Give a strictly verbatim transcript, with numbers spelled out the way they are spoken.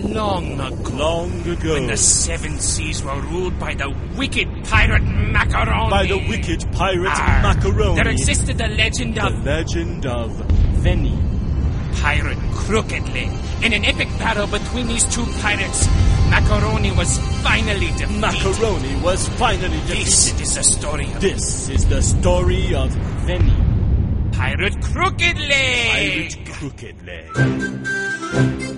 long ago. Long ago. When the seven seas were ruled by the wicked pirate Macaroni. By the wicked pirate Arr, Macaroni. There existed the legend The of legend of Veni. Pirate Crooked Leg. In an epic battle between these two pirates, Macaroni was finally defeated. Macaroni was finally defeated. This is the story of This is the story of Veni. Pirate Crooked Leg. Pirate Crooked Leg.